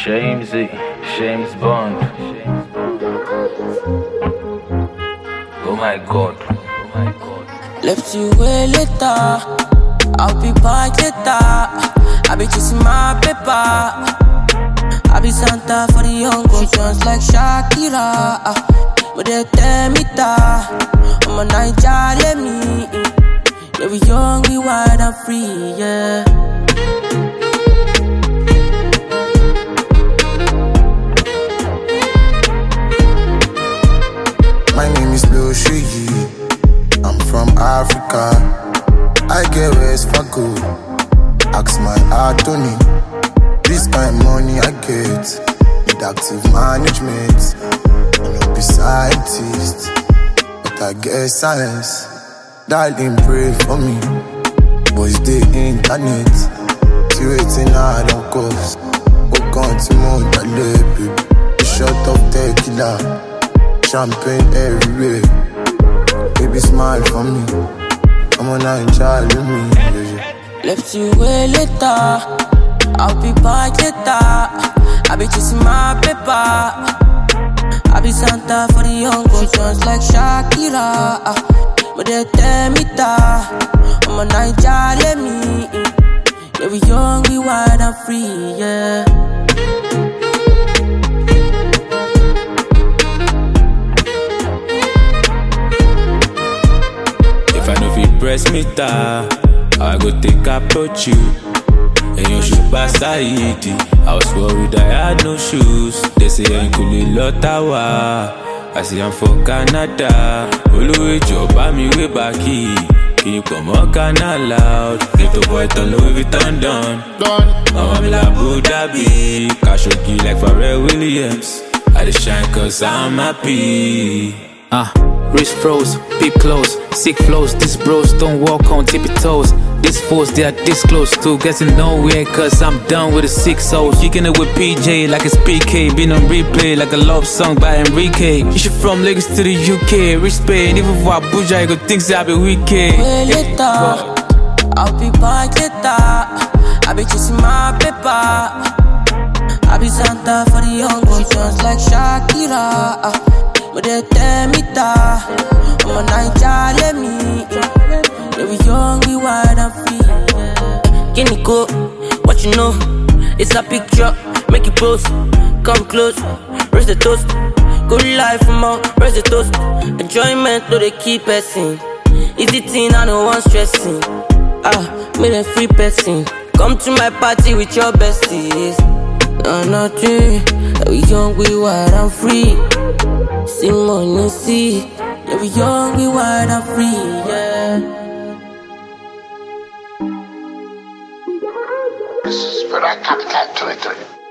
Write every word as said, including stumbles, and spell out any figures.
Shamesy, James Bond. Oh my god, oh my god. Left you way later, I'll be back later. I be chasing my paper. I be Santa for the young girls, just like Shakira. But they tell me that I'm a Niger, let me. Yeah, we young, we wild and free, yeah. My name is Lil Shiggy, I'm from Africa. I get West Fargo, ask my Anthony. This kind of money I get, need active management. I don't be scientist, but I get science. Darling, pray for me, boys the internet. See waiting hard on course, go on to Montalé, baby. A shot of tequila, champagne everywhere. Baby, smile for me. I'm on a child with me. Yeah, yeah. Left you way later, I'll be back later. I be chasing my paper. I be Santa for the young girls, just like Shakira. But they tell me that I'm a Niger, let me. Yeah, we young, we wild and free, yeah. If I know if you press me down, I go take approach you. And you should pass Saidi. I was worried I had no shoes. They say I'm cool Lotawa. I say I'm for Canada. Olu job buy me way back here. Can you come on Canada loud? Get the boy to Louis Vuitton done. I'm in Abu Dhabi. Khashoggi like Pharrell Williams. I just shine cause I'm happy. Ah, uh, wrist froze, peep close, sick flows. These bros don't walk on tippy toes. These fools, they are this close to getting nowhere. Cause I'm done with the six O's. Kicking it with P J like it's P K. Been on replay like a love song by Enrique. You should from Lagos to the U K. Rich Spain, even for Abuja, you go think say I be wicked. Way later, I'll be back later. I be chasing my paper. I be Santa for the young girls, just like Shakira. But they tell me that I'm a Niger, let me. Yeah, we young, we wild and free, yeah. Can you go? What you know? It's a picture, make it post. Come close, raise the toast. Good life, come on, raise the toast. Enjoyment, no they keep passing. Easy thing, I no one stressing. Ah, made a free person. Come to my party with your besties. No, not true. Yeah, we young, we wild and free. See money, see. Yeah, we young, we wild and free, yeah. This is for that Capital Territory.